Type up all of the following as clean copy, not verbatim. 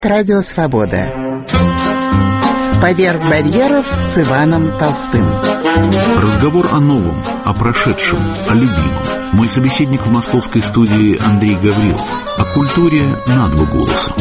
Радио «Свобода». «Поверх барьеров» с Иваном Толстым. Разговор о новом, о прошедшем, о любимом. Мой собеседник в московской студии Андрей Гаврилов. О культуре на два голоса.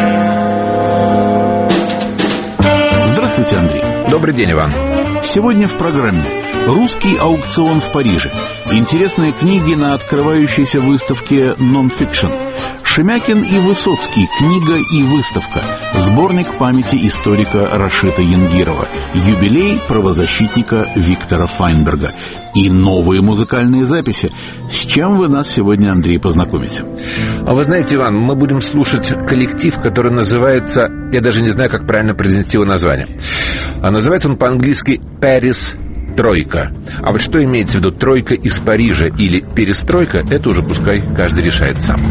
Здравствуйте, Андрей. Добрый день, Иван. Сегодня в программе «Русский аукцион в Париже», интересные книги на открывающейся выставке «Нон-фикшн», Шемякин и Высоцкий. Книга и выставка. Сборник памяти историка Рашита Янгирова. Юбилей правозащитника Виктора Файнберга. И новые музыкальные записи. С чем вы нас сегодня, Андрей, познакомите? А вы знаете, Иван, мы будем слушать коллектив, который называется... Я даже не знаю, как правильно произнести его название. А называется он по-английски «Paris Тройка». А вот что имеется в виду «тройка из Парижа» или «перестройка», это уже пускай каждый решает сам.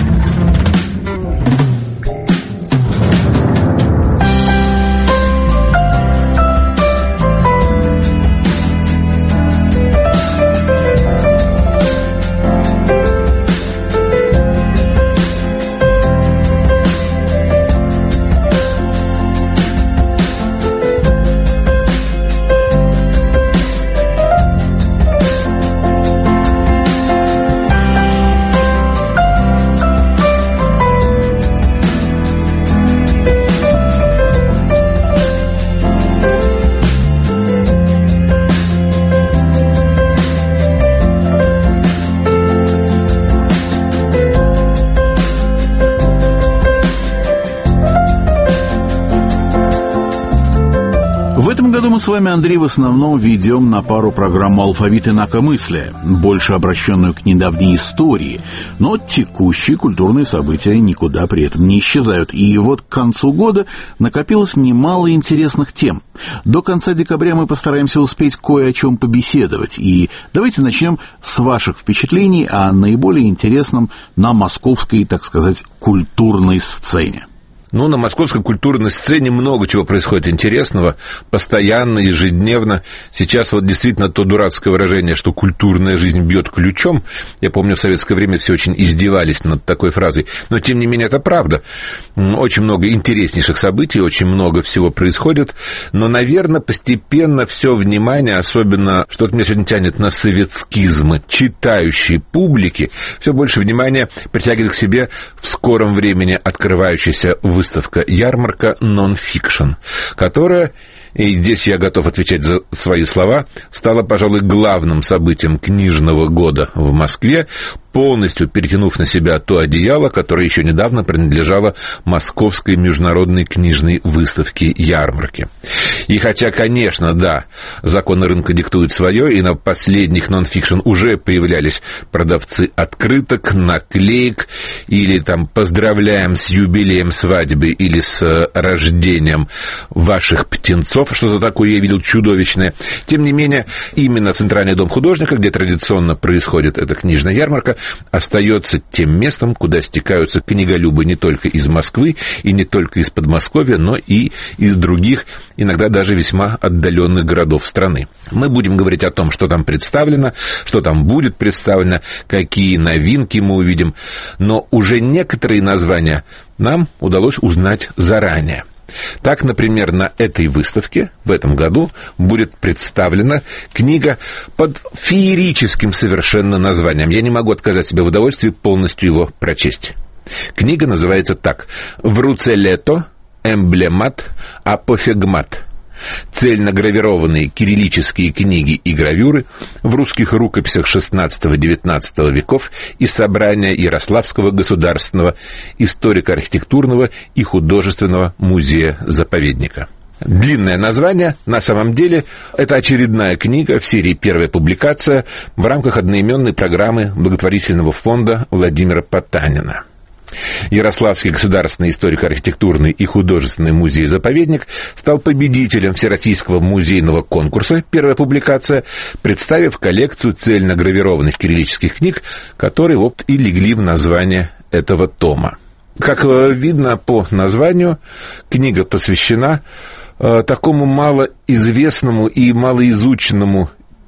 Мы с вами, Андрей, в основном ведем на пару программу «Алфавит инакомыслия», больше обращенную к недавней истории, но текущие культурные события никуда при этом не исчезают. И вот к концу года накопилось немало интересных тем. До конца декабря мы постараемся успеть кое о чем побеседовать. И давайте начнем с ваших впечатлений о наиболее интересном на московской, так сказать, культурной сцене. Ну, на московской культурной сцене много чего происходит интересного, постоянно, ежедневно. Сейчас вот действительно то дурацкое выражение, что культурная жизнь бьет ключом. Я помню, в советское время все очень издевались над такой фразой. Но, тем не менее, это правда. Очень много интереснейших событий, очень много всего происходит. Но, наверное, постепенно все внимание, особенно, что-то меня сегодня тянет на советскизмы читающей публики, все больше внимания притягивает к себе в скором времени открывающаяся выставка-ярмарка «Нон-фикшн», которая, и здесь я готов отвечать за свои слова, стала, пожалуй, главным событием книжного года в Москве, полностью перетянув на себя то одеяло, которое еще недавно принадлежало Московской международной книжной выставке-ярмарке. И хотя, конечно, да, законы рынка диктуют свое, и на последних нон-фикшн уже появлялись продавцы открыток, наклеек, или там «поздравляем с юбилеем свадьбы» или с рождением ваших птенцов, что-то такое я видел чудовищное. Тем не менее, именно Центральный дом художника, где традиционно происходит эта книжная ярмарка, остается тем местом, куда стекаются книголюбы не только из Москвы и не только из Подмосковья, но и из других, иногда даже весьма отдаленных городов страны. Мы будем говорить о том, что там представлено, что там будет представлено, какие новинки мы увидим, но уже некоторые названия нам удалось узнать заранее. Так, например, на этой выставке в этом году будет представлена книга под феерическим совершенно названием. Я не могу отказать себе в удовольствии полностью его прочесть. Книга называется так: «Вруцелето, эмблемат, апофегмат». Цельногравированные кириллические книги и гравюры в русских рукописях XVI-XIX веков и собрания Ярославского государственного историко-архитектурного и художественного музея-заповедника. Длинное название, на самом деле, это очередная книга в серии «Первая публикация» в рамках одноименной программы благотворительного фонда Владимира Потанина. Ярославский государственный историко-архитектурный и художественный музей-заповедник стал победителем Всероссийского музейного конкурса «Первая публикация», представив коллекцию цельногравированных кириллических книг, которые вот и легли в название этого тома. Как видно по названию, книга посвящена такому малоизвестному и малоизученному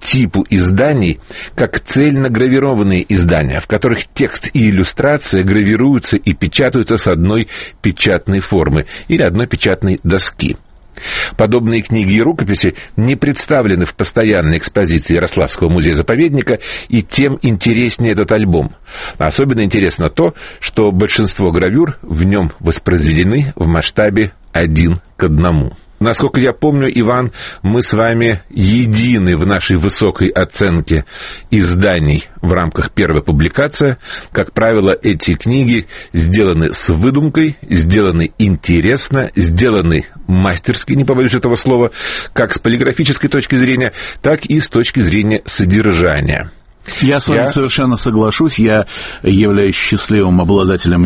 типу изданий как цельно-гравированные издания, в которых текст и иллюстрация гравируются и печатаются с одной печатной формы или одной печатной доски. Подобные книги и рукописи не представлены в постоянной экспозиции Ярославского музея-заповедника, и тем интереснее этот альбом. Особенно интересно то, что большинство гравюр в нем воспроизведены в масштабе 1:1. Насколько я помню, Иван, мы с вами едины в нашей высокой оценке изданий в рамках первой публикации. Как правило, эти книги сделаны с выдумкой, сделаны интересно, сделаны мастерски, не побоюсь этого слова, как с полиграфической точки зрения, так и с точки зрения содержания. Я с вами совершенно соглашусь. Я являюсь счастливым обладателем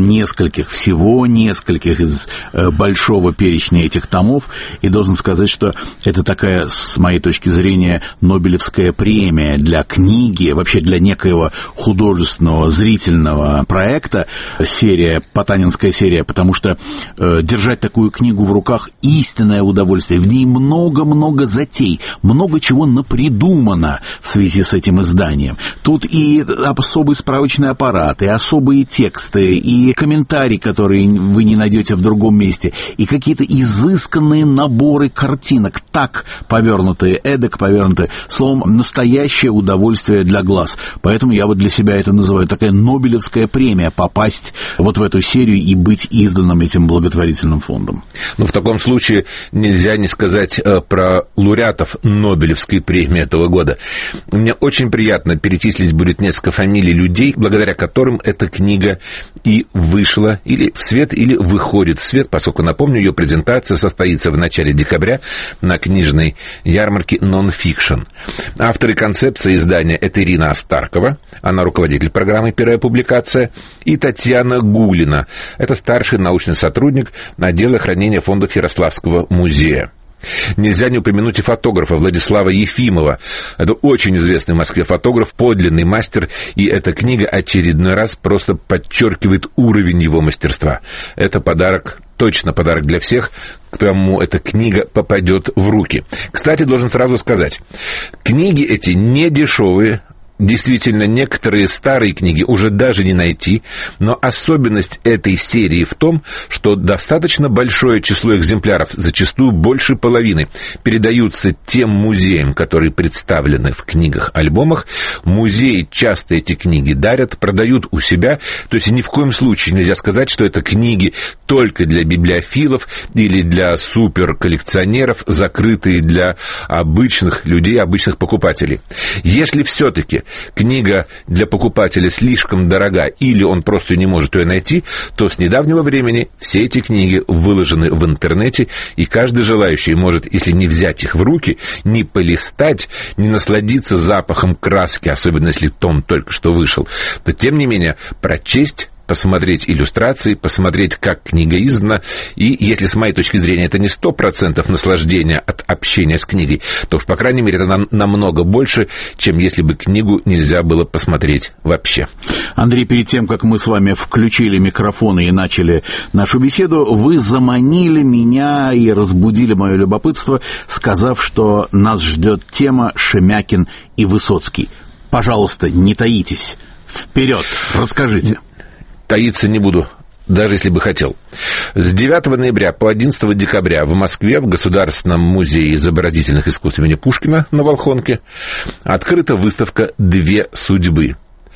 всего нескольких из большого перечня этих томов, и должен сказать, что это такая, с моей точки зрения, Нобелевская премия для книги, вообще для некоего художественного, зрительного проекта, потанинская серия, потому что держать такую книгу в руках — истинное удовольствие. В ней много-много затей, много чего напридумано в связи с этим изданием. Тут и особый справочный аппарат, и особые тексты, и комментарии, которые вы не найдете в другом месте, и какие-то изысканные наборы картинок, так повернутые, эдак повернутые. Словом, настоящее удовольствие для глаз. Поэтому я вот для себя это называю такая Нобелевская премия — попасть вот в эту серию и быть изданным этим благотворительным фондом. В таком случае нельзя не сказать про лауреатов Нобелевской премии этого года. Мне очень приятно перечислить будет несколько фамилий людей, благодаря которым эта книга и вышла или в свет, или выходит в свет, поскольку, напомню, ее презентация состоится в начале декабря на книжной ярмарке «Нон-фикшн». Авторы концепции издания — это Ирина Астаркова, она руководитель программы «Первая публикация», и Татьяна Гулина, это старший научный сотрудник отдела хранения фондов Ярославского музея. Нельзя не упомянуть и фотографа Владислава Ефимова. Это очень известный в Москве фотограф, подлинный мастер, и эта книга очередной раз просто подчеркивает уровень его мастерства. Это подарок, точно подарок для всех, кому эта книга попадет в руки. Кстати, должен сразу сказать, книги эти не дешевые. Действительно, некоторые старые книги уже даже не найти, но особенность этой серии в том, что достаточно большое число экземпляров, зачастую больше половины, передаются тем музеям, которые представлены в книгах-альбомах. Музеи часто эти книги дарят, продают у себя, то есть ни в коем случае нельзя сказать, что это книги только для библиофилов или для суперколлекционеров, закрытые для обычных людей, обычных покупателей. Если все-таки книга для покупателя слишком дорога или он просто не может ее найти, то с недавнего времени все эти книги выложены в интернете, и каждый желающий может, если не взять их в руки, не полистать, не насладиться запахом краски, особенно если том только что вышел, то тем не менее прочесть, посмотреть иллюстрации, посмотреть, как книга издана, и если, с моей точки зрения, это не 100% наслаждения от общения с книгой, то уж, по крайней мере, это намного больше, чем если бы книгу нельзя было посмотреть вообще. Андрей, перед тем, как мы с вами включили микрофоны и начали нашу беседу, вы заманили меня и разбудили мое любопытство, сказав, что нас ждет тема Шемякин и Высоцкий. Пожалуйста, не таитесь. Вперед, расскажите. Таиться не буду, даже если бы хотел. С 9 ноября по 11 декабря в Москве в Государственном музее изобразительных искусств имени Пушкина на Волхонке открыта выставка «Две судьбы».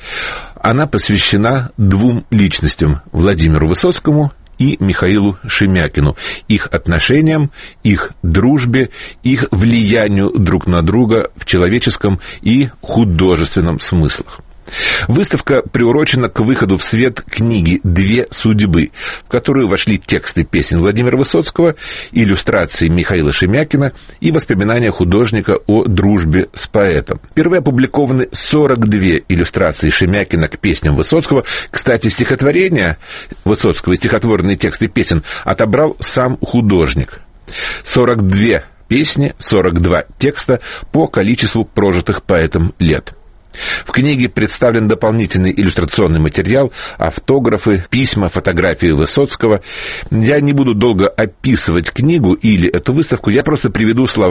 Она посвящена двум личностям — Владимиру Высоцкому и Михаилу Шемякину, их отношениям, их дружбе, их влиянию друг на друга в человеческом и художественном смыслах. Выставка приурочена к выходу в свет книги «Две судьбы», в которую вошли тексты песен Владимира Высоцкого, иллюстрации Михаила Шемякина и воспоминания художника о дружбе с поэтом. Впервые опубликованы 42 иллюстрации Шемякина к песням Высоцкого. Кстати, стихотворения Высоцкого и стихотворные тексты песен отобрал сам художник. 42 песни, 42 текста по количеству прожитых поэтом лет. В книге представлен дополнительный иллюстрационный материал, автографы, письма, фотографии Высоцкого. Я не буду долго описывать книгу или эту выставку, я просто приведу слова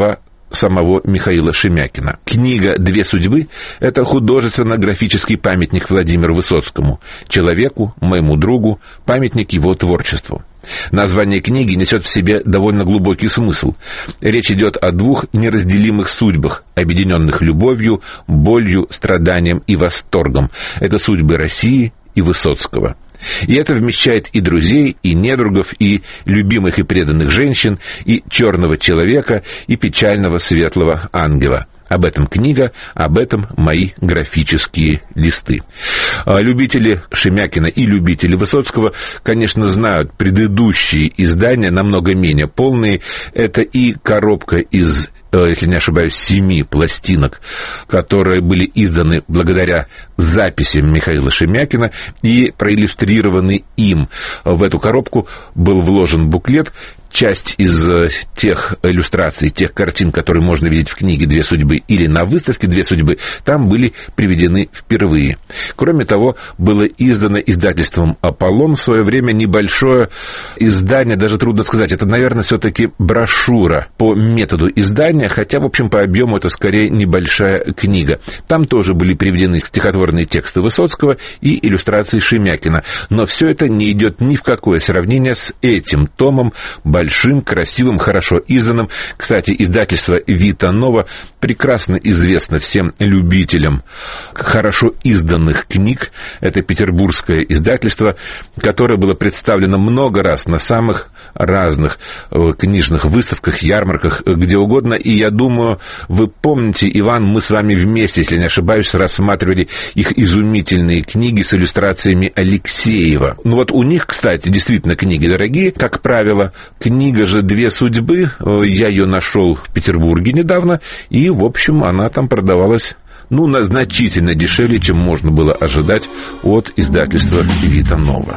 самого Михаила Шемякина. Книга «Две судьбы» — это художественно-графический памятник Владимиру Высоцкому, человеку, моему другу, памятник его творчеству. Название книги несет в себе довольно глубокий смысл. Речь идет о двух неразделимых судьбах, объединенных любовью, болью, страданием и восторгом. Это судьбы России и Высоцкого. И это вмещает и друзей, и недругов, и любимых и преданных женщин, и черного человека, и печального светлого ангела. Об этом книга, об этом мои графические листы. Любители Шемякина и любители Высоцкого, конечно, знают предыдущие издания, намного менее полные. Это и коробка из, если не ошибаюсь, 7 пластинок, которые были изданы благодаря записям Михаила Шемякина и проиллюстрированы им. В эту коробку был вложен буклет. Часть из тех иллюстраций, тех картин, которые можно видеть в книге «Две судьбы» или на выставке «Две судьбы», там были приведены впервые. Кроме того, было издано издательством «Аполлон» в свое время небольшое издание, даже трудно сказать, это, наверное, все-таки брошюра по методу издания, хотя, в общем, по объему это скорее небольшая книга. Там тоже были приведены стихотворные тексты Высоцкого и иллюстрации Шемякина. Но все это не идет ни в какое сравнение с этим томом, большим, красивым, хорошо изданным. Кстати, издательство «Вита Нова» прекрасно известно всем любителям хорошо изданных книг. Это петербургское издательство, которое было представлено много раз на самых разных книжных выставках, ярмарках, где угодно. И я думаю, вы помните, Иван, мы с вами вместе, если не ошибаюсь, рассматривали их изумительные книги с иллюстрациями Алексеева. Ну вот у них, кстати, действительно книги дорогие, как правило. Книга же «Две судьбы», я ее нашел в Петербурге недавно, и, в общем, она там продавалась, значительно дешевле, чем можно было ожидать от издательства «Вита Нова».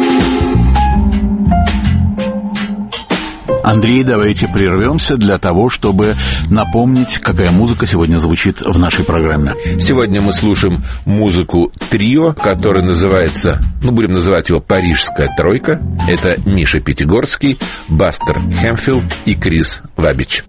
Андрей, давайте прервемся для того, чтобы напомнить, какая музыка сегодня звучит в нашей программе. Сегодня мы слушаем музыку трио, которое называется, будем называть его «Парижская тройка». Это Миша Пятигорский, Бастер Хэмфилл и Крис Вабич.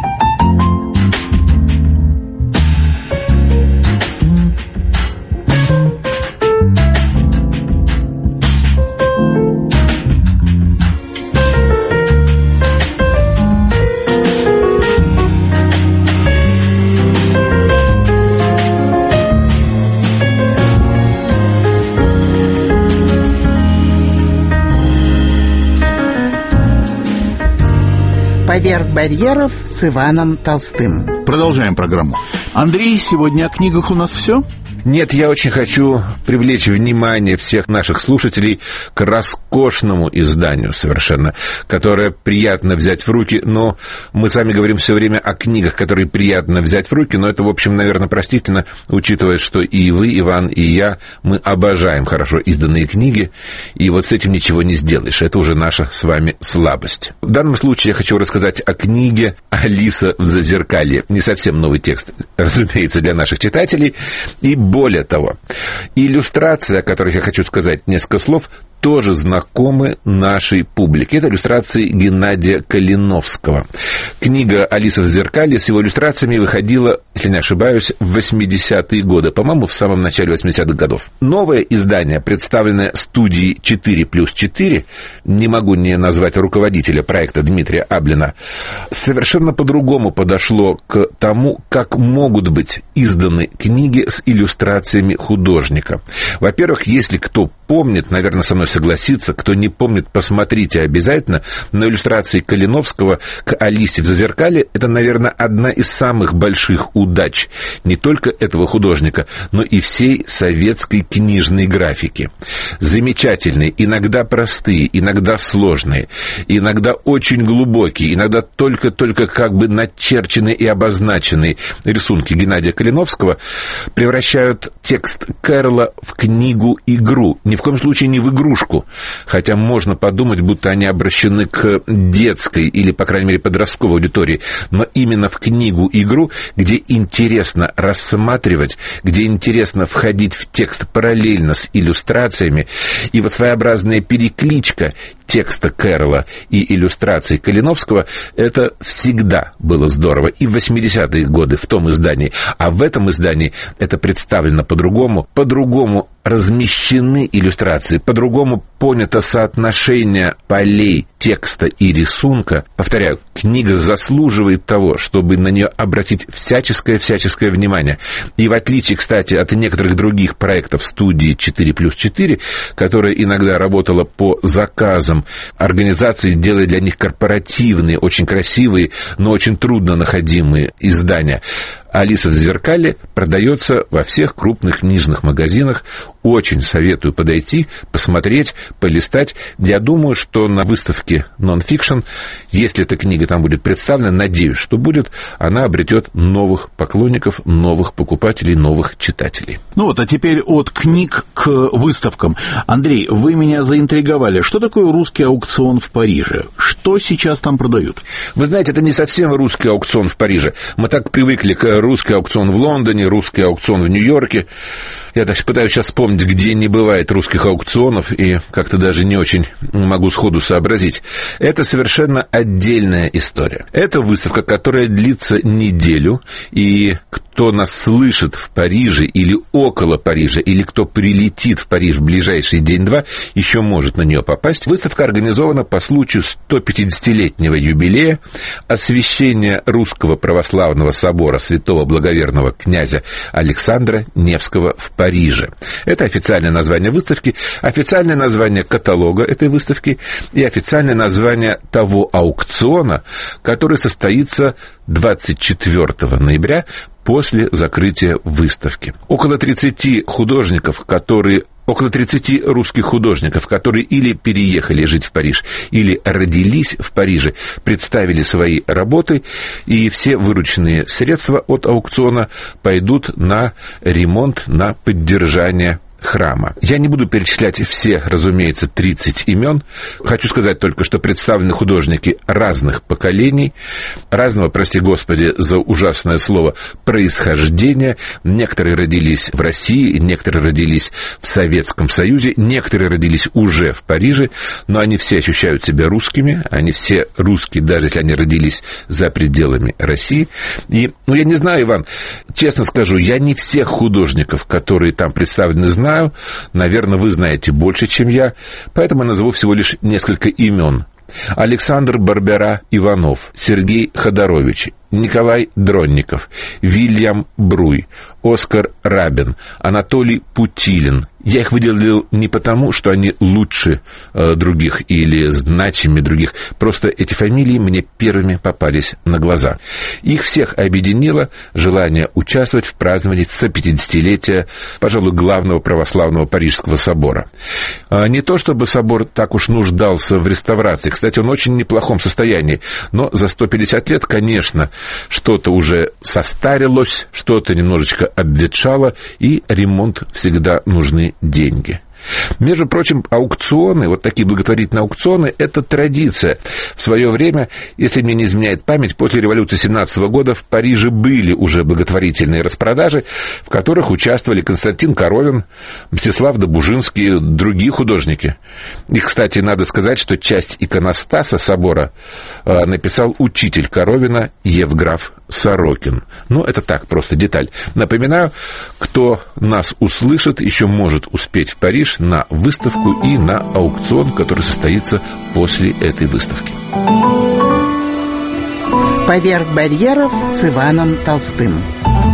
«Поверх барьеров» с Иваном Толстым. Продолжаем программу. Андрей, сегодня о книгах у нас все? Нет, я очень хочу привлечь внимание всех наших слушателей к роскошному изданию совершенно, которое приятно взять в руки, но мы с вами говорим все время о книгах, которые приятно взять в руки, но это, в общем, наверное, простительно, учитывая, что и вы, Иван, и я, мы обожаем хорошо изданные книги, и вот с этим ничего не сделаешь, это уже наша с вами слабость. В данном случае я хочу рассказать о книге «Алиса в Зазеркалье». Не совсем новый текст, разумеется, для наших читателей, и более того, иллюстрации, о которых я хочу сказать несколько слов, тоже знакомы нашей публике. Это иллюстрации Геннадия Калиновского. Книга «Алиса в зеркале» с его иллюстрациями выходила, если не ошибаюсь, в 80-е годы, по-моему, в самом начале 80-х годов. Новое издание, представленное студией 4+4, не могу не назвать руководителя проекта Дмитрия Аблина, совершенно по-другому подошло к тому, как могут быть изданы книги с иллюстрациями художника. Во-первых, если кто помнит, наверное, со мной согласится, кто не помнит, посмотрите обязательно на иллюстрации Калиновского к «Алисе в Зазеркалье». Это, наверное, одна из самых больших удач не только этого художника, но и всей советской книжной графики. Замечательные, иногда простые, иногда сложные, иногда очень глубокие, иногда только как бы начерченные и обозначенные рисунки Геннадия Калиновского превращают текст Кэрролла в книгу-игру. Ни в коем случае не в игрушку, хотя можно подумать, будто они обращены к детской или, по крайней мере, подростковой аудитории, но именно в книгу-игру, где интересно рассматривать, где интересно входить в текст параллельно с иллюстрациями, и вот своеобразная перекличка текста Кэрролла и иллюстраций Калиновского, это всегда было здорово. И в 80-е годы в том издании, а в этом издании это представлено по-другому, размещены иллюстрации, по-другому понято соотношение полей текста и рисунка. Повторяю, книга заслуживает того, чтобы на нее обратить всяческое внимание. И в отличие, кстати, от некоторых других проектов студии 4+4, которая иногда работала по заказам организации, делая для них корпоративные, очень красивые, но очень трудно находимые издания, «Алиса в зеркале» продается во всех крупных книжных магазинах. Очень советую подойти, посмотреть, полистать. Я думаю, что на выставке «Нон-фикшн», если эта книга там будет представлена, надеюсь, что будет, она обретет новых поклонников, новых покупателей, новых читателей. Ну вот, а теперь от книг к выставкам. Андрей, вы меня заинтриговали. Что такое русский аукцион в Париже? Что сейчас там продают? Вы знаете, это не совсем русский аукцион в Париже. Мы так привыкли к русский аукцион в Лондоне, русский аукцион в Нью-Йорке. Я даже пытаюсь сейчас вспомнить, где не бывает русских аукционов, и как-то даже не очень могу сходу сообразить. Это совершенно отдельная история. Это выставка, которая длится неделю, и кто нас слышит в Париже или около Парижа, или кто прилетит в Париж в ближайший день-два, еще может на нее попасть. Выставка организована по случаю 150-летнего юбилея освящения Русского православного собора святого благоверного князя Александра Невского в Париже. Это официальное название выставки, официальное название каталога этой выставки и официальное название того аукциона, который состоится 24 ноября после закрытия выставки. Около 30 русских художников, которые или переехали жить в Париж, или родились в Париже, представили свои работы, и все вырученные средства от аукциона пойдут на ремонт, на поддержание храма. Я не буду перечислять все, разумеется, 30 имен. Хочу сказать только, что представлены художники разных поколений, разного, прости господи за ужасное слово, происхождения. Некоторые родились в России, некоторые родились в Советском Союзе, некоторые родились уже в Париже, но они все ощущают себя русскими, они все русские, даже если они родились за пределами России. И, я не знаю, Иван, честно скажу, я не всех художников, которые там представлены, знаю. Наверное, вы знаете больше, чем я, поэтому я назову всего лишь несколько имен. Александр Барбера Иванов, Сергей Ходорович, Николай Дронников, Вильям Бруй, Оскар Рабин, Анатолий Путилин. Я их выделил не потому, что они лучше других или значимее других. Просто эти фамилии мне первыми попались на глаза. Их всех объединило желание участвовать в праздновании 150-летия, пожалуй, главного православного Парижского собора. Не то чтобы собор так уж нуждался в реставрации. Кстати, он в очень неплохом состоянии. Но за 150 лет, конечно, что-то уже состарилось, что-то немножечко обветшало, и ремонт всегда нужны деньги. Между прочим, аукционы, вот такие благотворительные аукционы, это традиция. В свое время, если мне не изменяет память, после революции 17 года в Париже были уже благотворительные распродажи, в которых участвовали Константин Коровин, Мстислав Добужинский, другие художники. И, кстати, надо сказать, что часть иконостаса собора написал учитель Коровина Евграф Сорокин. Это так, просто деталь. Напоминаю, кто нас услышит, еще может успеть в Париж на выставку и на аукцион, который состоится после этой выставки. «Поверх барьеров» с Иваном Толстым.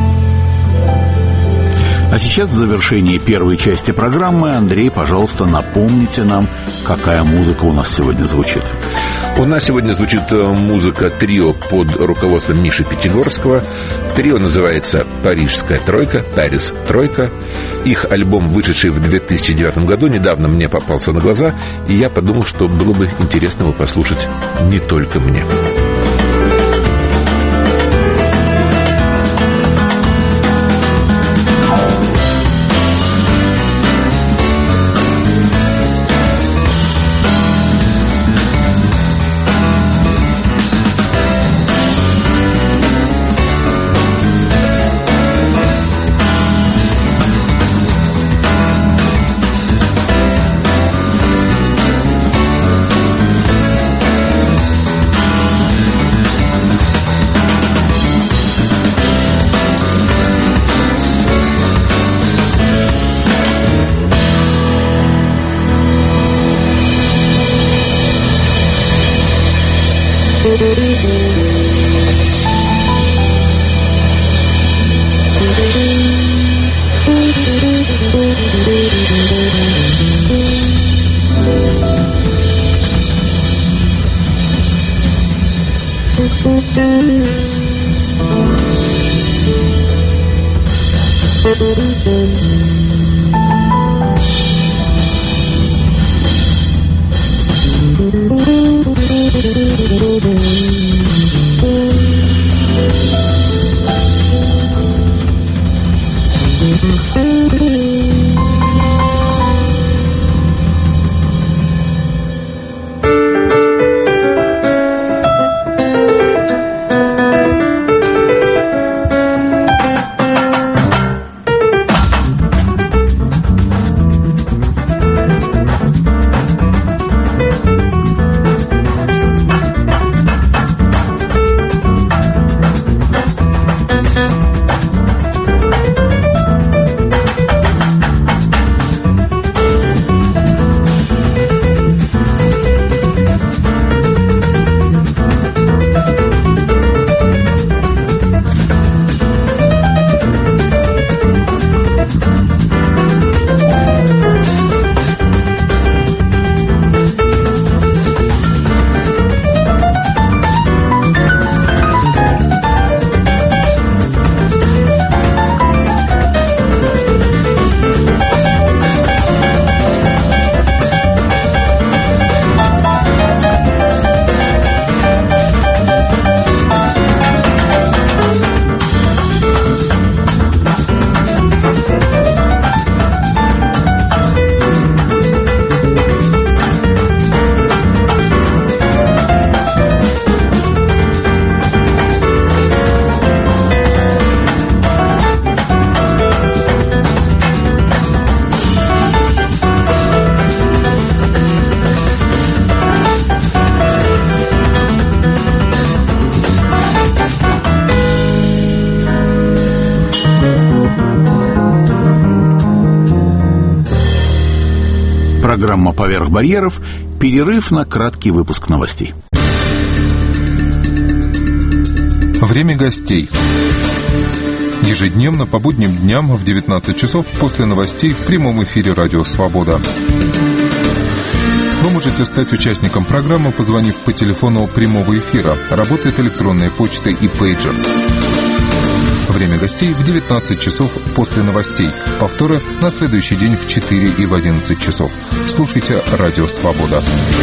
А сейчас в завершении первой части программы, Андрей, пожалуйста, напомните нам, какая музыка у нас сегодня звучит. У нас сегодня звучит музыка трио под руководством Миши Пятигорского. Трио называется «Парижская тройка», «Парис Тройка». Их альбом, вышедший в 2009 году, недавно мне попался на глаза, и я подумал, что было бы интересно его послушать не только мне. Программа «Поверх барьеров». Перерыв на краткий выпуск новостей. Время гостей. Ежедневно по будним дням в 19 часов после новостей в прямом эфире «Радио Свобода». Вы можете стать участником программы, позвонив по телефону прямого эфира. Работает электронная почта и пейджер. Время гостей в 19 часов после новостей. Повторы на следующий день в 4 и в 11 часов. Слушайте «Радио Свобода».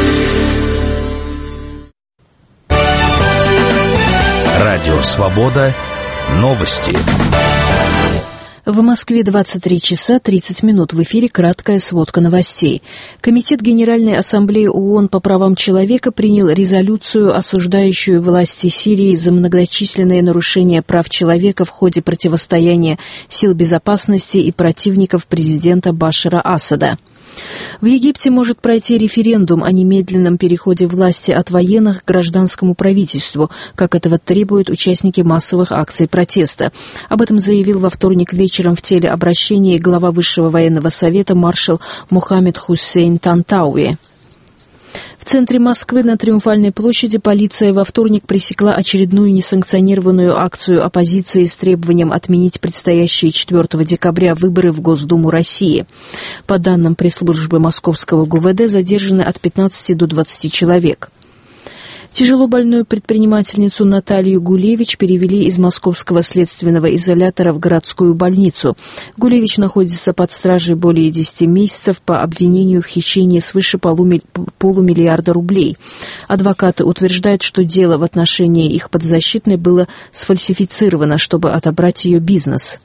Радио Свобода. Новости. В Москве 23 часа 30 минут. В эфире краткая сводка новостей. Комитет Генеральной Ассамблеи ООН по правам человека принял резолюцию, осуждающую власти Сирии за многочисленные нарушения прав человека в ходе противостояния сил безопасности и противников президента Башара Асада. В Египте может пройти референдум о немедленном переходе власти от военных к гражданскому правительству, как этого требуют участники массовых акций протеста. Об этом заявил во вторник вечером в телеобращении глава Высшего военного совета маршал Мухаммед Хусейн Тантауи. В центре Москвы на Триумфальной площади полиция во вторник пресекла очередную несанкционированную акцию оппозиции с требованием отменить предстоящие 4 декабря выборы в Госдуму России. По данным пресс-службы Московского ГУВД, задержаны от 15 до 20 человек. Тяжело больную предпринимательницу Наталью Гулевич перевели из московского следственного изолятора в городскую больницу. Гулевич находится под стражей более 10 месяцев по обвинению в хищении свыше полумиллиарда рублей. Адвокаты утверждают, что дело в отношении их подзащитной было сфальсифицировано, чтобы отобрать ее бизнес.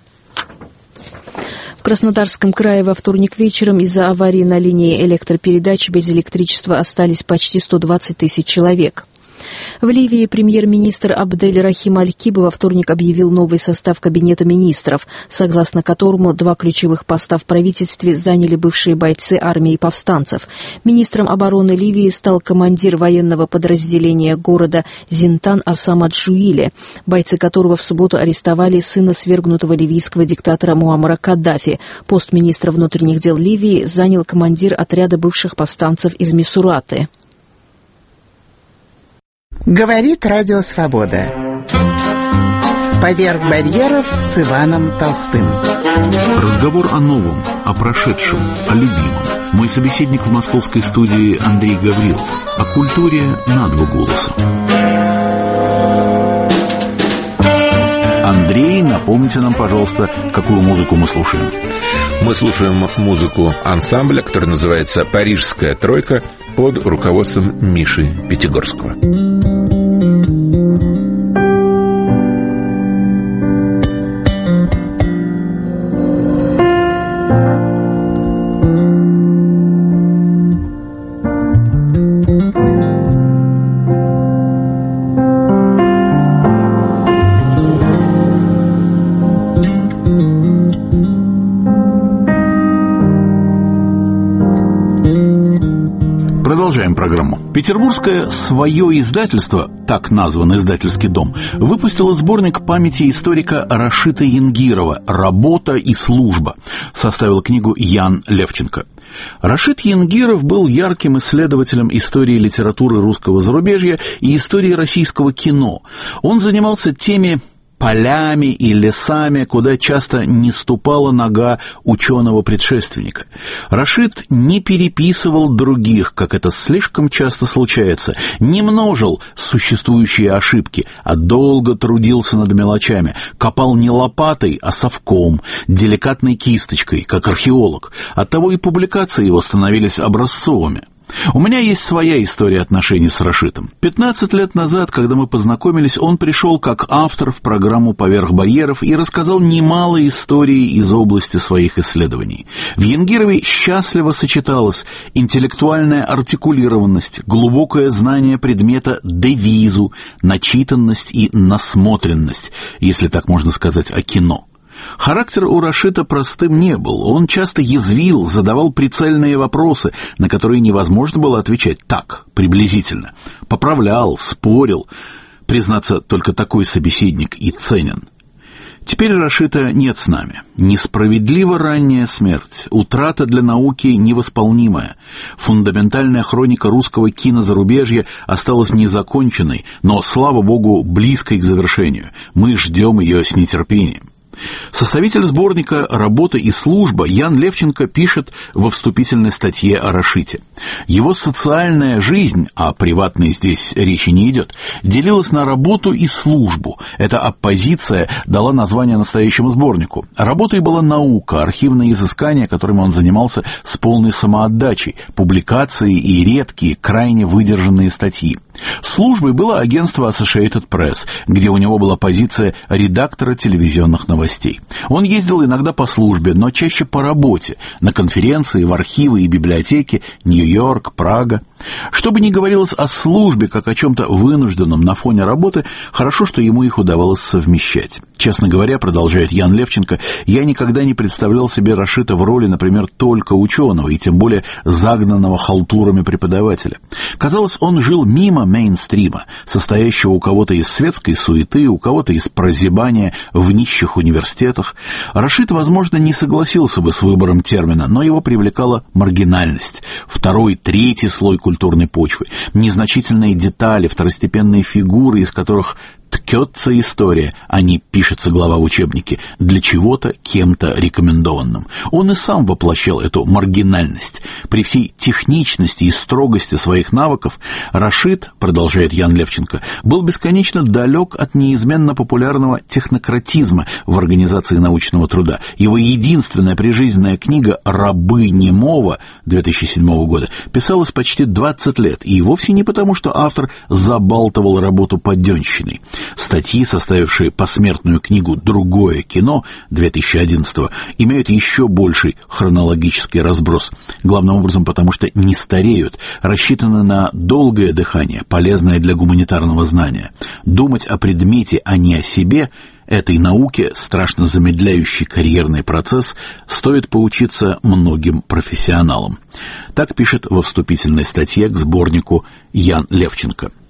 В Краснодарском крае во вторник вечером из-за аварии на линии электропередач без электричества остались почти 120 тысяч человек. В Ливии премьер-министр Абдель Рахим Аль-Киба во вторник объявил новый состав Кабинета министров, согласно которому 2 ключевых поста в правительстве заняли бывшие бойцы армии повстанцев. Министром обороны Ливии стал командир военного подразделения города Зинтан Осама Джуиле, бойцы которого в субботу арестовали сына свергнутого ливийского диктатора Муаммара Каддафи. Пост министра внутренних дел Ливии занял командир отряда бывших повстанцев из Мисураты. Говорит Радио Свобода. Поверх барьеров с Иваном Толстым. Разговор о новом, о прошедшем, о любимом. Мой собеседник в московской студии Андрей Гаврилов. О культуре на два голоса. Андрей, напомните нам, пожалуйста, какую музыку мы слушаем. Мы слушаем музыку ансамбля, который называется «Парижская тройка» под руководством Миши Пятигорского. Продолжаем программу. Петербургское «Свое издательство», так назван издательский дом, выпустило сборник памяти историка Рашита Янгирова «Работа и служба». Составил книгу Ян Левченко. Рашит Янгиров был ярким исследователем истории литературы русского зарубежья и истории российского кино. Он занимался теми полями и лесами, куда часто не ступала нога ученого-предшественника. Рашид не переписывал других, как это слишком часто случается, не множил существующие ошибки, а долго трудился над мелочами, копал не лопатой, а совком, деликатной кисточкой, как археолог. Оттого и публикации его становились образцовыми. У меня есть своя история отношений с Рашитом. 15 лет назад, когда мы познакомились, он пришел как автор в программу «Поверх барьеров» и рассказал немало историй из области своих исследований. В Янгирове счастливо сочеталась интеллектуальная артикулированность, глубокое знание предмета девизу, начитанность и насмотренность, если так можно сказать о кино. Характер у Рашита простым не был. Он часто язвил, задавал прицельные вопросы, на которые невозможно было отвечать так, приблизительно. Поправлял, спорил. Признаться, только такой собеседник и ценен. Теперь Рашита нет с нами. Несправедливо ранняя смерть, утрата для науки невосполнимая. Фундаментальная хроника русского кинозарубежья осталась незаконченной, но, слава богу, близкой к завершению. Мы ждем ее с нетерпением. Составитель сборника «Работа и служба» Ян Левченко пишет во вступительной статье о Рашите. Его социальная жизнь, а приватной здесь речи не идет, делилась на работу и службу. Эта оппозиция дала название настоящему сборнику. Работой была наука, архивные изыскания, которыми он занимался с полной самоотдачей, публикации и редкие, крайне выдержанные статьи. Службой было агентство Associated Press, где у него была позиция редактора телевизионных новостей. Он ездил иногда по службе, но чаще по работе, на конференции, в архивы и библиотеки, Нью-Йорк, Прага. Что бы ни говорилось о службе, как о чем-то вынужденном на фоне работы, хорошо, что ему их удавалось совмещать. Честно говоря, продолжает Ян Левченко, я никогда не представлял себе Рашита в роли, например, только ученого, и тем более загнанного халтурами преподавателя. Казалось, он жил мимо мейнстрима, состоящего у кого-то из светской суеты, у кого-то из прозябания в нищих университетах. Рашит, возможно, не согласился бы с выбором термина, но его привлекала маргинальность, второй, третий слой культурной почвы, незначительные детали, второстепенные фигуры, из которых ткется история, а не пишется глава в учебнике, для чего-то кем-то рекомендованным. Он и сам воплощал эту маргинальность. При всей техничности и строгости своих навыков Рашид, продолжает Ян Левченко, был бесконечно далек от неизменно популярного технократизма в организации научного труда. Его единственная прижизненная книга «Рабы немого» 2007 года писалась почти 20 лет, и вовсе не потому, что автор забалтывал работу поддёнщиной. Статьи, составившие посмертную книгу «Другое кино» 2011-го, имеют еще больший хронологический разброс. Главным образом потому, что не стареют, рассчитаны на долгое дыхание, полезное для гуманитарного знания. Думать о предмете, а не о себе – этой науке, страшно замедляющей карьерный процесс, стоит поучиться многим профессионалам. Так пишет во вступительной статье к сборнику Ян Левченко.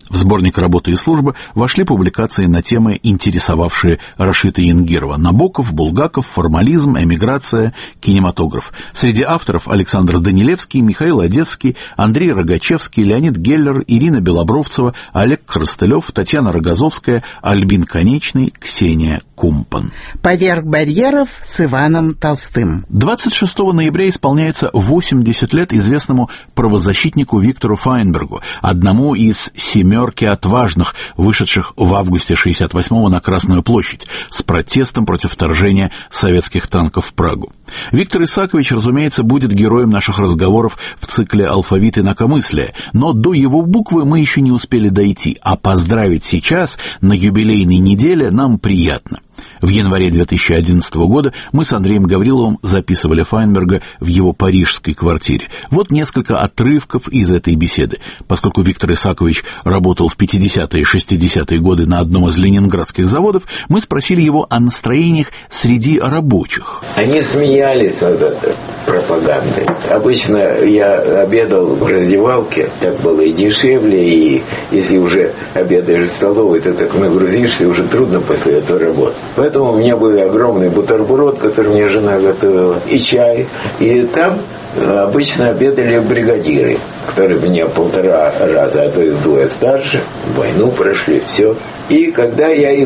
В сборник «Работа и служба» вошли публикации на темы, интересовавшие Рашида Янгирова: Набоков, Булгаков, формализм, эмиграция, кинематограф. Среди авторов Александр Данилевский, Михаил Одесский, Андрей Рогачевский, Леонид Геллер, Ирина Белобровцева, Олег Коростылев, Татьяна Рогозовская, Альбин Конечный, Ксения Кумпан. «Поверх барьеров» с Иваном Толстым. 26 ноября исполняется 80 лет известному правозащитнику Виктору Файнбергу, одному из «семерки отважных», вышедших в августе 68-го на Красную площадь с протестом против вторжения советских танков в Прагу. Виктор Исакович, разумеется, будет героем наших разговоров в цикле «Алфавит инакомыслия», но до его буквы мы еще не успели дойти, а поздравить сейчас, на юбилейной неделе, нам приятно. В январе 2011 года мы с Андреем Гавриловым записывали Файнберга в его парижской квартире. Вот несколько отрывков из этой беседы. Поскольку Виктор Исакович работал в 50-е и 60-е годы на одном из ленинградских заводов, мы спросили его о настроениях среди рабочих. Они смеялись над этой пропагандой. Обычно я обедал в раздевалке, так было и дешевле, и если уже обедаешь в столовой, ты так нагрузишься, уже трудно после этого работать. Поэтому у меня был огромный бутерброд, который мне жена готовила, и чай. И там обычно обедали бригадиры, которые меня 1,5 раза, а то и вдвое старше, войну прошли, все. И когда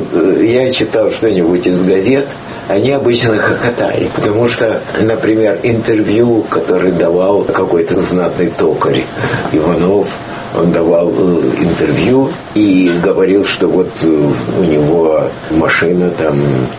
я читал что-нибудь из газет, они обычно хохотали, потому что, например, интервью, который давал какой-то знатный токарь Иванов, он давал интервью и говорил, что вот у него машина там,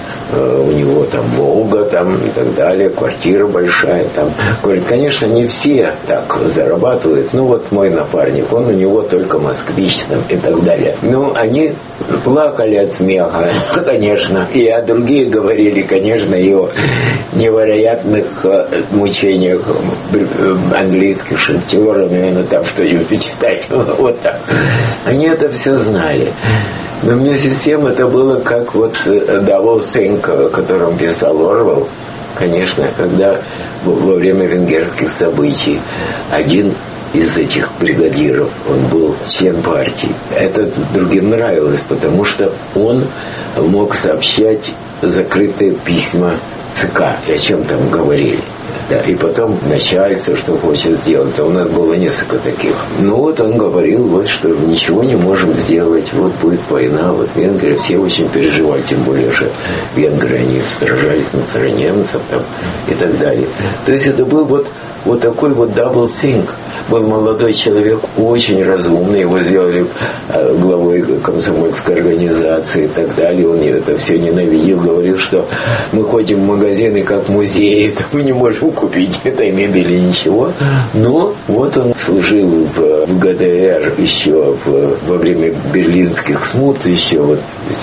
у него там Волга там и так далее, квартира большая там. Говорит, конечно, не все так зарабатывают, ну вот мой напарник, он у него только москвич там и так далее. Ну, они плакали от смеха, конечно. А другие говорили, конечно, и о невероятных мучениях английских шахтеров, наверное, там что-нибудь читать. Вот так. Они это все знали. Но вместе с тем это было как вот double think, о котором писал Орвелл. Конечно, когда во время венгерских событий один из этих бригадиров, он был член партии. Это другим нравилось, потому что он мог сообщать закрытые письма ЦК, о чем там говорили. Да, и потом начальство, что хочет сделать. А у нас было несколько таких. Ну вот он говорил, вот что ничего не можем сделать, вот будет война, вот венгры, все очень переживали, тем более же венгры, они сражались на стороне немцев там и так далее. То есть это был вот такой вот double think. Был молодой человек, очень разумный, его сделали главой комсомольской организации и так далее. Он это все ненавидел, говорил, что мы ходим в магазины как музеи, мы не можем купить этой мебели, ничего. Но вот он служил в ГДР еще во время берлинских смут, еще вот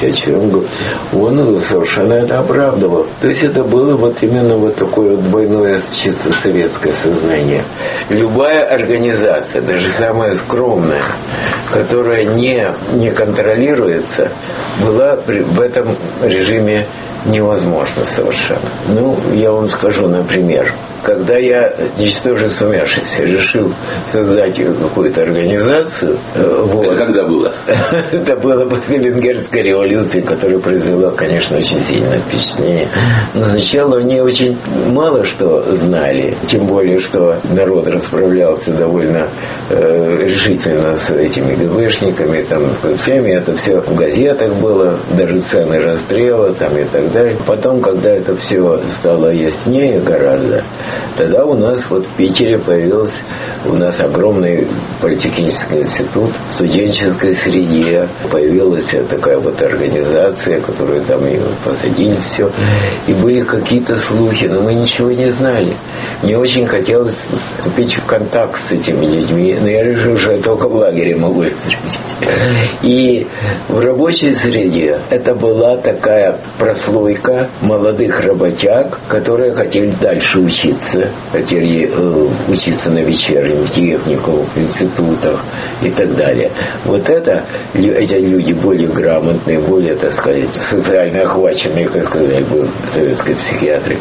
он совершенно это оправдывал. То есть это было вот именно вот такое вот двойное чисто советское сознание. Любая организация, даже самая скромная, которая не контролируется, была в этом режиме невозможно совершенно. Ну, я вам скажу, например, когда я, ничтоже сумяшися, решил создать какую-то организацию... Вот, это когда было? Это было после Венгерской революции, которая произвела, конечно, очень сильное впечатление. Но сначала они очень мало что знали, тем более, что народ расправлялся довольно решительно с этими ГБшниками, там, всеми, это все в газетах было, даже цены расстрела там, и так далее. Потом, когда это все стало яснее гораздо, тогда у нас вот в Питере появился у нас огромный политехнический институт, в студенческой среде появилась такая вот организация, которую там и посадили все, и были какие-то слухи, но мы ничего не знали. Мне очень хотелось вступить в контакт с этими людьми, но я решил, что я только в лагере могу их встретить. И в рабочей среде это была такая прослойка молодых работяг, которые хотели дальше учиться. учиться, хотели учиться на вечернем техникумах, в институтах и так далее. Вот эти люди более грамотные, более, так сказать, социально охваченные, как сказали бы советские психиатры.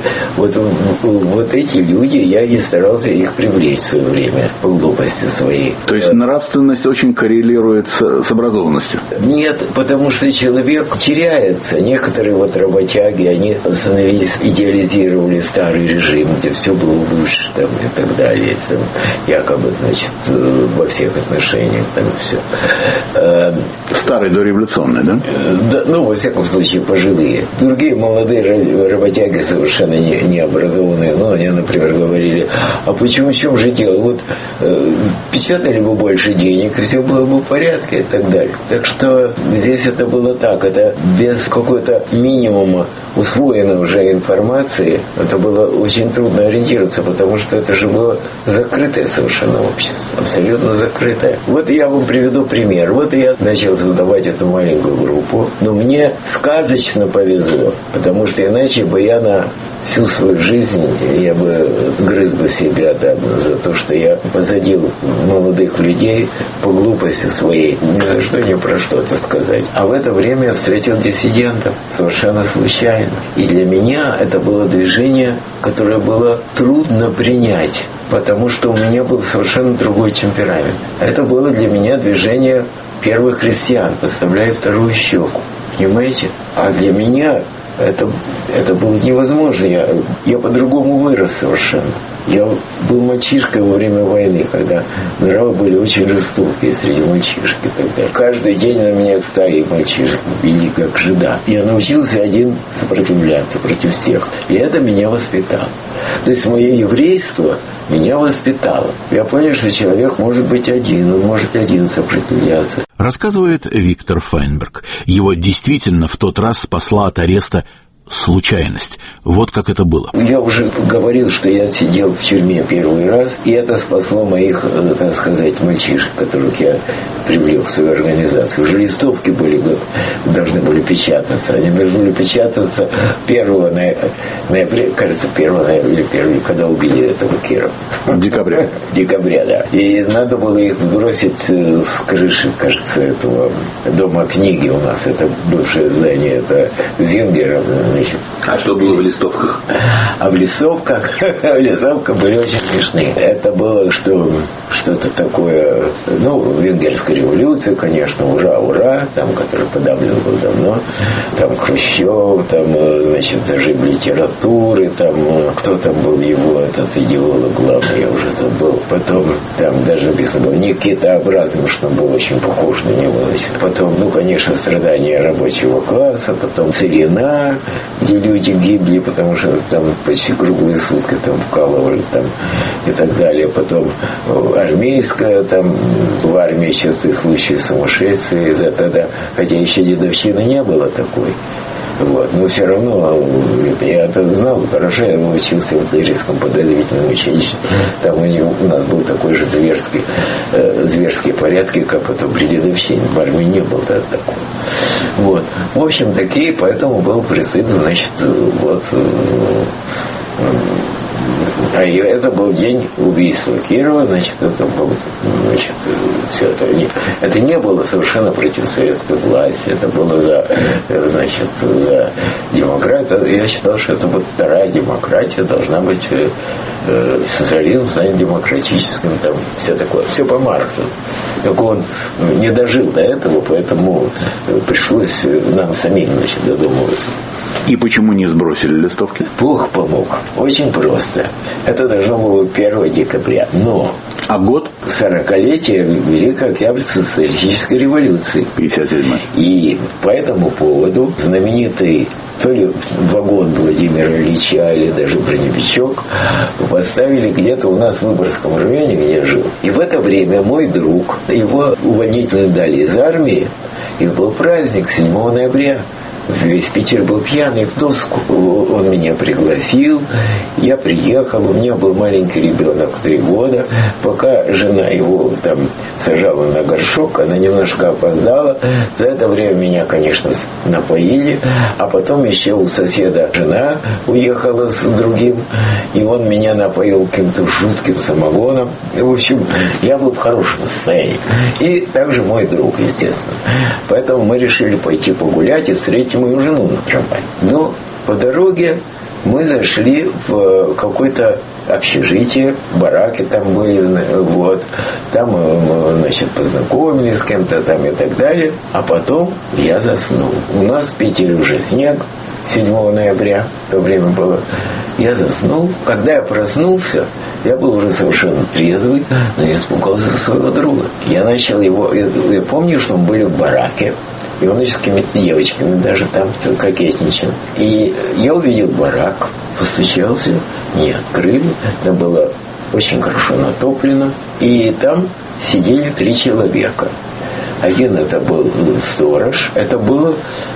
Вот эти люди, я и старался их привлечь в свое время по глупости своей. То есть нравственность очень коррелирует с образованностью? Нет, потому что человек теряется. Некоторые вот работяги, они становились, идеализировали старый режим, где все было лучше там, и так далее. Там, якобы, значит, во всех отношениях там все. Старый дореволюционный, да? Да, ну, во всяком случае, пожилые. Другие молодые работяги совершенно не образованные. Ну, они, например, говорили, а почему, в чем же дело? Вот печатали бы больше денег, и все было бы в порядке и так далее. Так что здесь это было так. Это без какой-то минимума усвоенной уже информации, это было очень трудно ориентироваться, потому что это же было закрытое совершенно общество. Абсолютно закрытое. Вот я вам приведу пример. Вот я начал создавать эту маленькую группу, но мне сказочно повезло, потому что иначе бы я на всю свою жизнь я бы грыз бы себя там, за то, что я посадил молодых людей по глупости своей. Ни за что, ни про что, так сказать. А в это время я встретил диссидентов совершенно случайно. И для меня это было движение, которое было трудно принять, потому что у меня был совершенно другой темперамент. Это было для меня движение первых христиан, подставляя вторую щеку. Понимаете? А для меня это было невозможно. Я по-другому вырос совершенно. Я был мальчишкой во время войны, когда нравы были очень жестокие среди мальчишек и так далее. Каждый день на меня стаи мальчишек били как жида. Я научился один сопротивляться против всех. И это меня воспитало. То есть мое еврейство меня воспитало. Я понял, что человек может быть один, он может один сопротивляться. Рассказывает Виктор Файнберг. Его действительно в тот раз спасла от ареста случайность. Вот как это было. Я уже говорил, что я сидел в тюрьме первый раз, и это спасло моих, так сказать, мальчишек, которых я привлек в свою организацию. Уже листовки должны были печататься. Они должны были печататься 1 ноября, кажется, 1 ноября, когда убили этого Кирова. Декабря. Декабря, да. И надо было их сбросить с крыши, кажется, этого дома книги у нас. Это бывшее здание, это Зингера. А что было в листовках? А в листовках были очень смешные. Это было что-то такое, венгерская революция, конечно, ура, ура, там, который подавлен был давно, там Хрущев, там, значит, зажим литературы, там, кто там был его, этот идеолог главный, я уже забыл. Потом там даже написано было Никитообразным, что он был очень похож на него. Значит. Потом, конечно, страдания рабочего класса, потом Целина, где люди гибли, потому что там почти круглые сутки там вкалывали там, и так далее. Потом армейская, там в армии частые случаи сумасшествия из-за тогда, хотя еще дедовщины не было такой. Вот. Но все равно я это знал хорошо, я учился в Артиллерийском подготовительном училище. Там у нас был такой же зверские порядки, как потом при дедовщине. В армии не было такого. Вот. В общем, такие, поэтому был призыв, значит, вот. А это был день убийства Кирова, значит, это был, значит, все это не было совершенно против советской власти, это было за демократию. Я считал, что это вот вторая демократия должна быть, социализм станет демократическим, там, все такое, все по Марксу. Только он не дожил до этого, поэтому пришлось нам самим, значит, додумываться. И почему не сбросили листовки? Бог помог. Очень просто. Это должно было 1 декабря. Но... А год? 40-летие Великой Октябрьской социалистической революции. 57-й. И по этому поводу знаменитый то ли вагон Владимира Ильича, или даже броневичок поставили где-то у нас в Выборгском районе, где я жил. И в это время мой друг, его увольнительно дали из армии, и был праздник 7 ноября. Весь Питер был пьяный в доску. Он меня пригласил. Я приехал. У меня был маленький ребенок, 3 года. Пока жена его там сажала на горшок, она немножко опоздала. За это время меня, конечно, напоили. А потом еще у соседа жена уехала с другим. И он меня напоил каким-то жутким самогоном. В общем, я был в хорошем состоянии. И также мой друг, естественно. Поэтому мы решили пойти погулять и встретить мою жену на трамвае. Но по дороге мы зашли в какое-то общежитие, бараки там были, вот. Там мы, значит, познакомились с кем-то там и так далее. А потом я заснул. У нас в Питере уже снег. 7 ноября, в то время было. Я заснул. Когда я проснулся, я был уже совершенно трезвый, но я испугался за своего друга. Я начал его... Я помню, что мы были в бараке, и он с какими-то девочками даже там кокетничал. И я увидел барак, постучался, мне открыли. Там было очень хорошо натоплено. И там сидели 3 человека. Один это был сторож, это была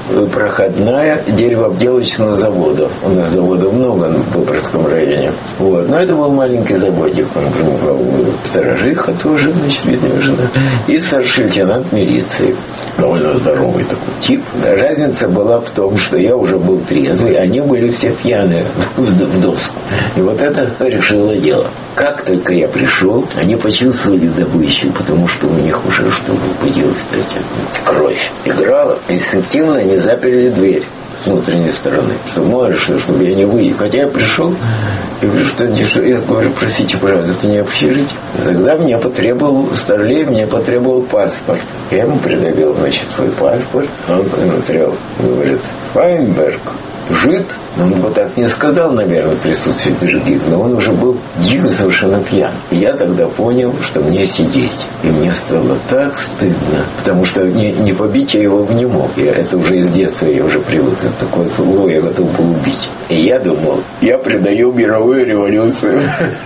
проходная деревообделочного завода. У нас заводов много в Выборгском районе. Вот. Но это был маленький заводик, он примкнул сторожиха тоже, значит, видная жена. И старший лейтенант милиции. Довольно здоровый такой тип. Разница была в том, что я уже был трезвый, они были все пьяные в доску. И вот это решило дело. Как только я пришел, они почувствовали добычу, потому что у них уже что было, кстати, кровь играла. Инстинктивно они заперли дверь с внутренней стороны, чтобы мало ли что, чтобы я не выйдел. Хотя я пришел и говорю, что я говорю, простите, пожалуйста, это не общежитие. Тогда мне потребовал Старлей, мне потребовал паспорт. Я ему предъявил, значит, свой паспорт. Он посмотрел, говорит, Файнберг. Жид, он бы так не сказал, наверное, в присутствии других, но он уже был дико совершенно пьян. И я тогда понял, что мне сидеть. И мне стало так стыдно, потому что не побить я его не мог. Это уже из детства я уже привык. Такое слово я готов был убить. И я думал, я предаю мировую революцию.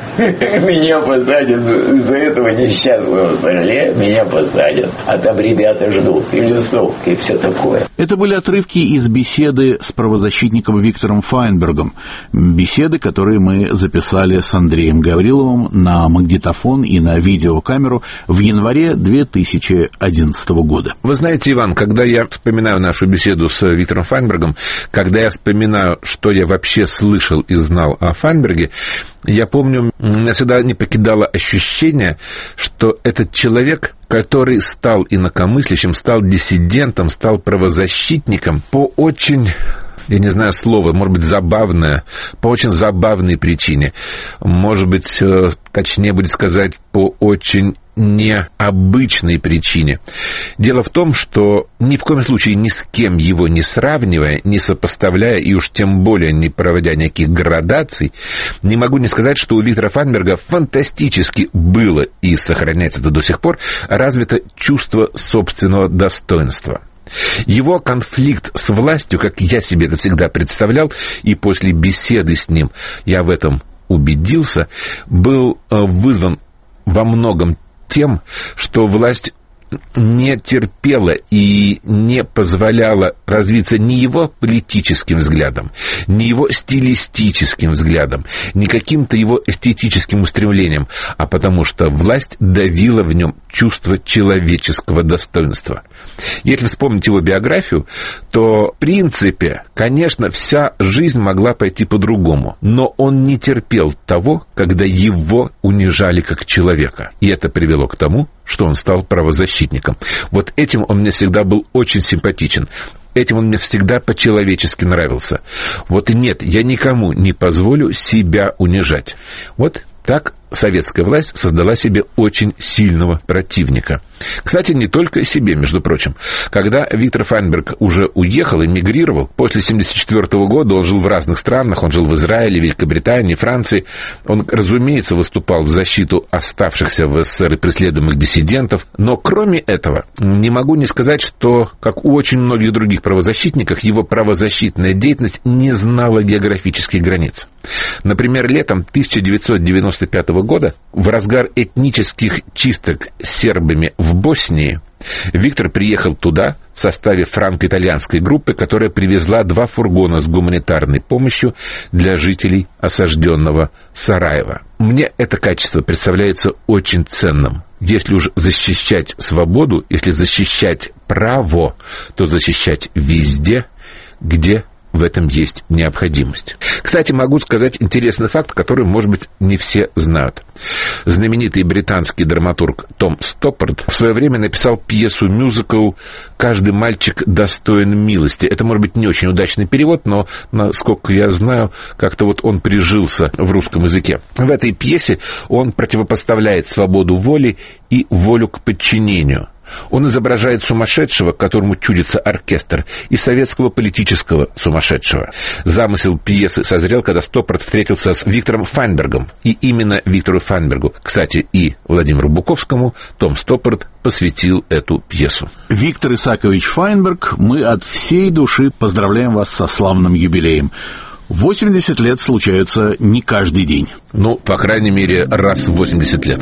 Меня посадят из-за этого несчастного Старлея, меня посадят. А там ребята ждут, и листовки, и все такое. Это были отрывки из беседы с правозащитником Виктором Файнбергом. Беседы, которые мы записали с Андреем Гавриловым на магнитофон и на видеокамеру в январе 2011 года. Вы знаете, Иван, когда я вспоминаю нашу беседу с Виктором Файнбергом, когда я вспоминаю, что я вообще слышал и знал о Файнберге, я помню, меня всегда не покидало ощущение, что этот человек, который стал инакомыслящим, стал диссидентом, стал правозащитником по очень... я не знаю слово, может быть, забавное, по очень забавной причине. Может быть, точнее будет сказать, по очень необычной причине. Дело в том, что ни в коем случае ни с кем его не сравнивая, не сопоставляя и уж тем более не проводя никаких градаций, не могу не сказать, что у Виктора Файнберга фантастически было и сохраняется это до сих пор развито чувство собственного достоинства. Его конфликт с властью, как я себе это всегда представлял, и после беседы с ним я в этом убедился, был вызван во многом тем, что власть не терпела и не позволяла развиться ни его политическим взглядом, ни его стилистическим взглядом, ни каким-то его эстетическим устремлением, а потому что власть давила в нем чувство человеческого достоинства. Если вспомнить его биографию, то, в принципе, конечно, вся жизнь могла пойти по-другому, но он не терпел того, когда его унижали как человека. И это привело к тому, что он стал правозащитником. Вот этим он мне всегда был очень симпатичен. Этим он мне всегда по-человечески нравился. Вот и нет, я никому не позволю себя унижать. Вот так советская власть создала себе очень сильного противника. Кстати, не только себе, между прочим. Когда Виктор Файнберг уже уехал, эмигрировал, после 1974 года он жил в разных странах, он жил в Израиле, Великобритании, Франции. Он, разумеется, выступал в защиту оставшихся в СССР и преследуемых диссидентов. Но кроме этого, не могу не сказать, что, как у очень многих других правозащитников, его правозащитная деятельность не знала географических границ. Например, летом 1995 года, в разгар этнических чисток с сербами в Боснии, Виктор приехал туда в составе франко-итальянской группы, которая привезла 2 фургона с гуманитарной помощью для жителей осажденного Сараева. Мне это качество представляется очень ценным. Если уж защищать свободу, если защищать право, то защищать везде, где в этом есть необходимость. Кстати, могу сказать интересный факт, который, может быть, не все знают. Знаменитый британский драматург Том Стоппард в свое время написал пьесу-мюзикл «Каждый мальчик достоин милости». Это, может быть, не очень удачный перевод, но, насколько я знаю, как-то вот он прижился в русском языке. В этой пьесе он противопоставляет свободу воли и волю к подчинению. Он изображает сумасшедшего, которому чудится оркестр, и советского политического сумасшедшего. Замысел пьесы созрел, когда Стоппард встретился с Виктором Файнбергом. И именно Виктору Файнбергу, кстати, и Владимиру Буковскому, Том Стоппард посвятил эту пьесу. Виктор Исаакович Файнберг, мы от всей души поздравляем вас со славным юбилеем. 80 лет случаются не каждый день. Ну, по крайней мере, раз в 80 лет.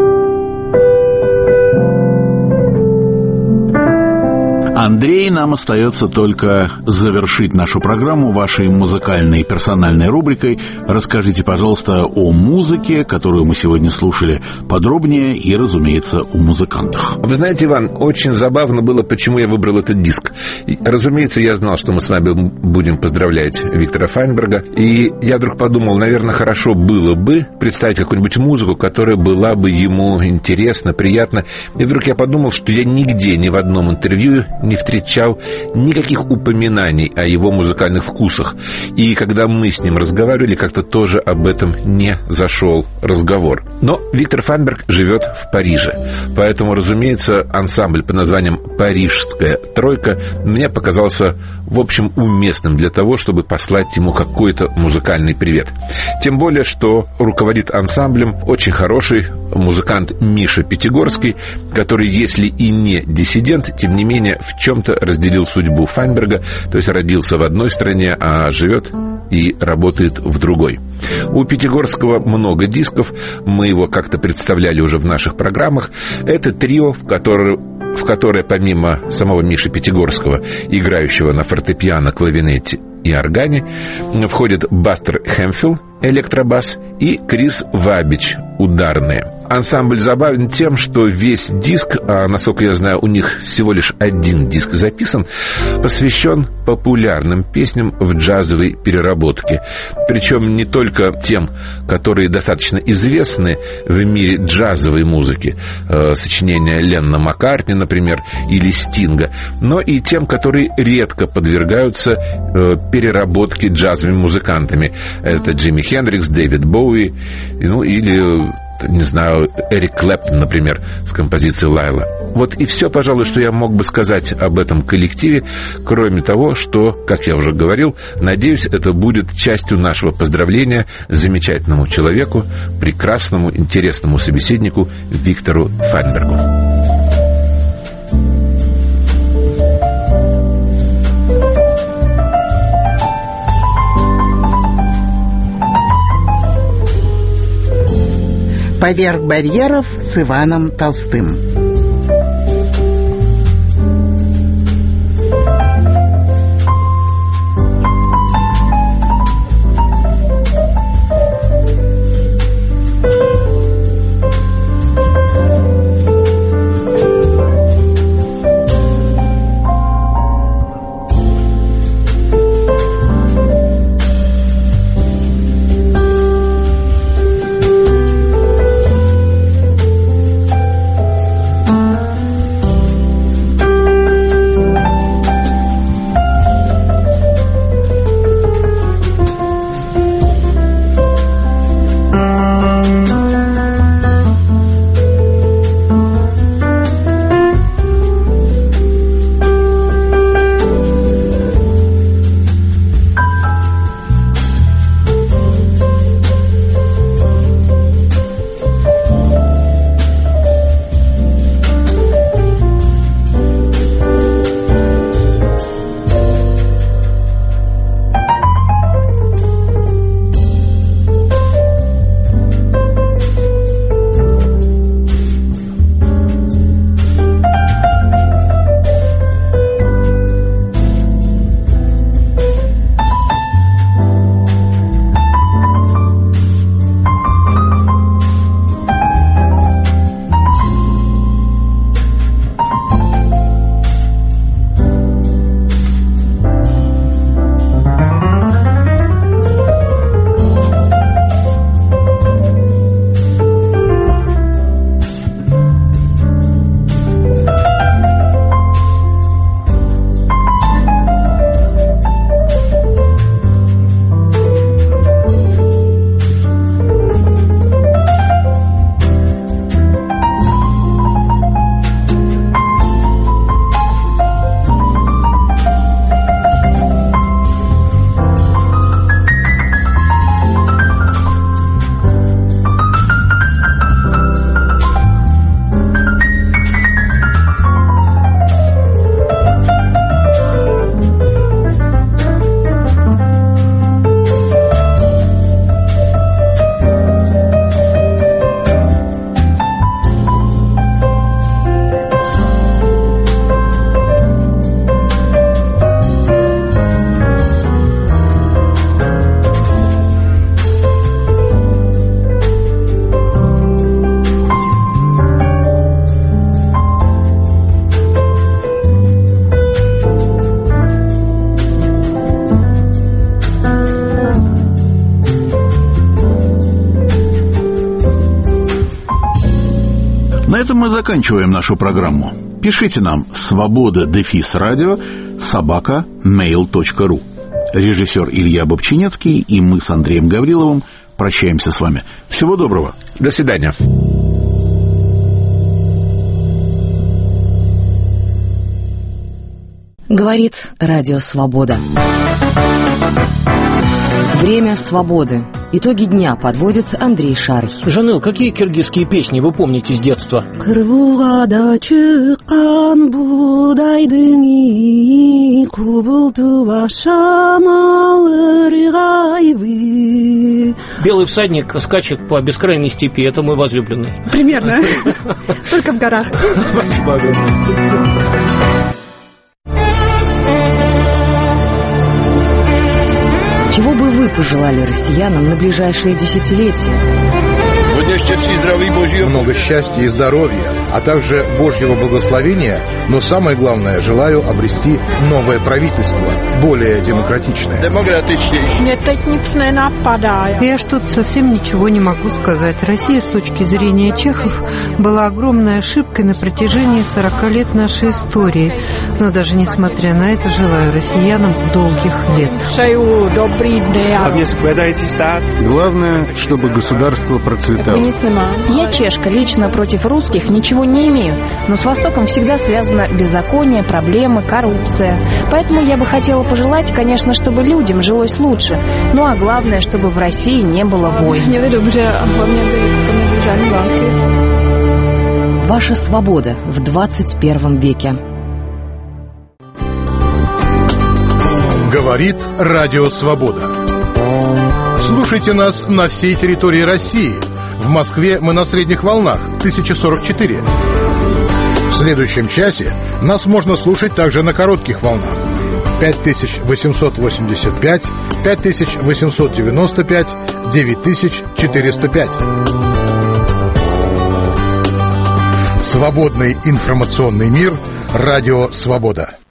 Андрей, нам остается только завершить нашу программу вашей музыкальной персональной рубрикой. Расскажите, пожалуйста, о музыке, которую мы сегодня слушали, подробнее и, разумеется, о музыкантах. Вы знаете, Иван, очень забавно было, почему я выбрал этот диск. И, разумеется, я знал, что мы с вами будем поздравлять Виктора Файнберга, и я вдруг подумал, наверное, хорошо было бы представить какую-нибудь музыку, которая была бы ему интересна, приятна. И вдруг я подумал, что я нигде, ни в одном интервью не встречал никаких упоминаний о его музыкальных вкусах. И когда мы с ним разговаривали, как-то тоже об этом не зашел разговор. Но Виктор Файнберг живет в Париже. Поэтому, разумеется, ансамбль под названием «Парижская тройка» мне показался, в общем, уместным для того, чтобы послать ему какой-то музыкальный привет. Тем более, что руководит ансамблем очень хороший музыкант Миша Пятигорский, который, если и не диссидент, тем не менее в чем-то разделил судьбу Файнберга, то есть родился в одной стране, а живет и работает в другой. У Пятигорского много дисков, мы его как-то представляли уже в наших программах. Это трио, в которое помимо самого Миши Пятигорского, играющего на фортепиано, клавинете и органе, входит Бастер Хэмфилл, электробас, и Крис Вабич, ударные. Ансамбль забавен тем, что весь диск, а насколько я знаю, у них всего лишь один диск записан, посвящен популярным песням в джазовой переработке. Причем не только тем, которые достаточно известны в мире джазовой музыки, сочинения Леннона Маккартни, например, или Стинга, но и тем, которые редко подвергаются переработке джазовыми музыкантами. Это Джимми Хендрикс, Дэвид Боуи, ну или, не знаю, Эрик Клэптон, например, с композицией «Лайла». Вот и все, пожалуй, что я мог бы сказать об этом коллективе, кроме того, что, как я уже говорил, надеюсь, это будет частью нашего поздравления замечательному человеку, прекрасному, интересному собеседнику Виктору Файнбергу. «Поверх барьеров» с Иваном Толстым. этом мы заканчиваем нашу программу. Пишите нам svoboda-radio@mail.ru. Режиссер Илья Бобчинецкий и мы с Андреем Гавриловым прощаемся с вами. Всего доброго. До свидания. Говорит Радио Свобода. Время свободы. Итоги дня подводит Андрей Шарый. Жанел, какие киргизские песни вы помните с детства? Белый всадник скачет по бескрайней степи. Это мой возлюбленный. Примерно. Только в горах. Спасибо огромное. Чего бы вы пожелали россиянам на ближайшие десятилетия? Много счастья и здоровья, а также Божьего благословения, но самое главное, желаю обрести новое правительство, более демократичное. Я что-то совсем ничего не могу сказать. Россия, с точки зрения чехов, была огромной ошибкой на протяжении 40 лет нашей истории. Но даже несмотря на это, желаю россиянам долгих лет. Главное, чтобы государство процветало. Я чешка, лично против русских ничего не имею, но с Востоком всегда связано беззаконие, проблемы, коррупция. Поэтому я бы хотела пожелать, конечно, чтобы людям жилось лучше, ну а главное, чтобы в России не было войн. Ваша свобода в 21 веке. Говорит Радио Свобода. Слушайте нас на всей территории России. В Москве мы на средних волнах 1044. В следующем часе нас можно слушать также на коротких волнах 5885, 5895, 9405. Свободный информационный мир. Радио Свобода.